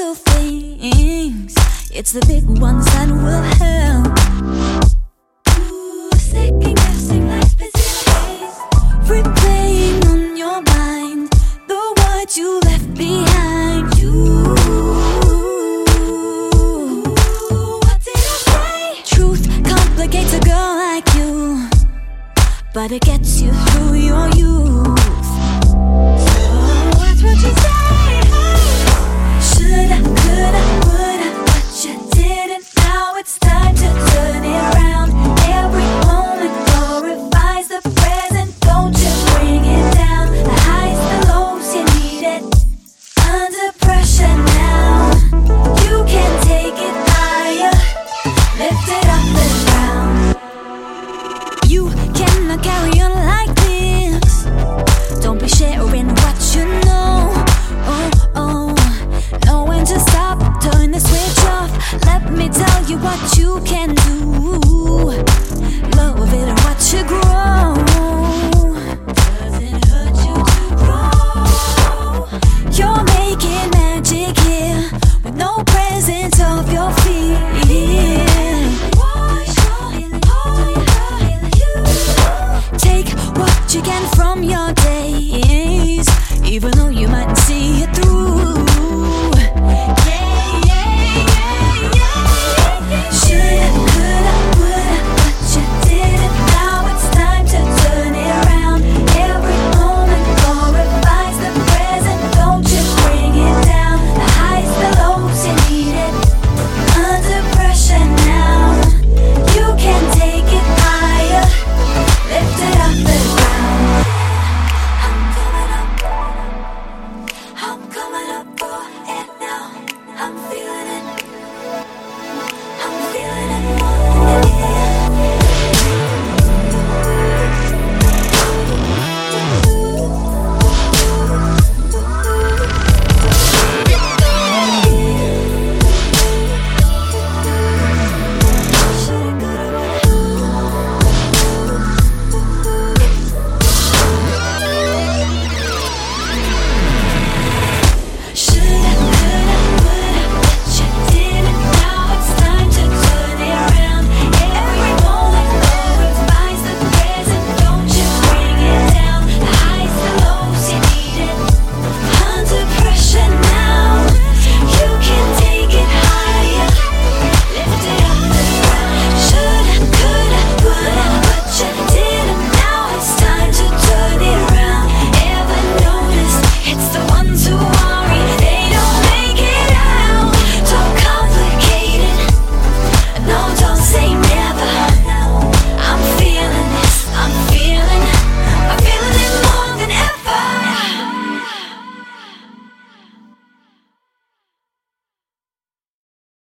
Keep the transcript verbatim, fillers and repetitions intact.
little things, it's the big ones that will help. Ooh, second guessing life is in ways, replaying on your mind the words you left behind. You, what did I say? Truth complicates a girl like you, but it gets you through your youth. So what would you say? Shoulda, coulda, woulda, but you didn't. Now it's time to turn it around. Every moment glorifies the present. Don't you bring it down. The highs, the lows, you need it. Under pressure now, you can take it higher. Lift it up and round. You cannot carry on like this. Don't be sharing what you know. Oh, oh, know when to stop, turn the switch off. Let me tell you what you can do. Love it and watch you grow. Does it hurt you to grow? You're making magic here with no presence of your fear. Take what you can from your days, even though you might see it through.